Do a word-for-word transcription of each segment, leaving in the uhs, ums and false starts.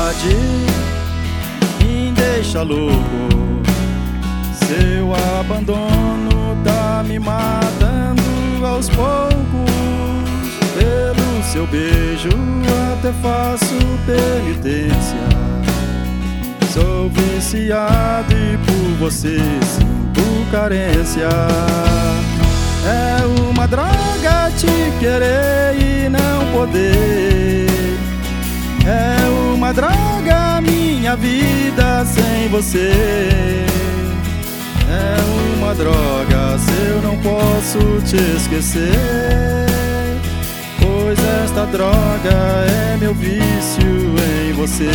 vontade me deixa louco. Seu abandono tá me matando aos poucos. Pelo seu beijo até faço penitência. Sou viciado e por você sinto carência. É uma droga te querer e não poder. É uma droga minha vida sem você. É uma droga se eu não posso te esquecer, pois esta droga é meu vício em você.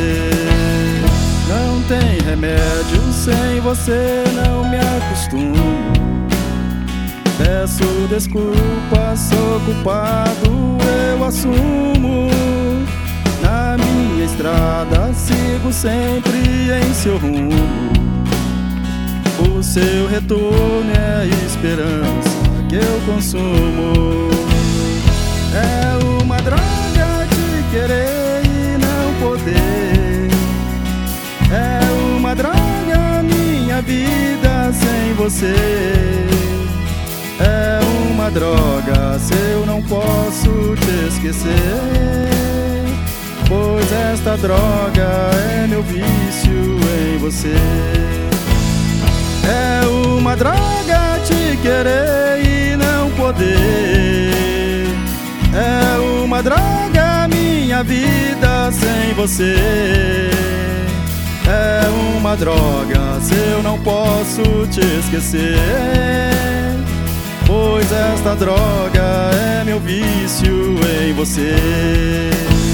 Não tem remédio, sem você não me acostumo. Peço desculpa, sou culpado, eu assumo. Na minha estrada sigo sempre em seu rumo. O seu retorno é a esperança que eu consumo. É uma droga te querer e não poder. É uma droga minha vida sem você. É uma droga se eu não posso te esquecer, pois esta droga é meu vício em você. É uma droga te querer e não poder. É uma droga minha vida sem você. É uma droga se eu não posso te esquecer, pois esta droga é meu vício em você.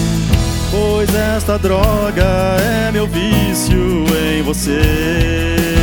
Pois esta droga é meu vício em você.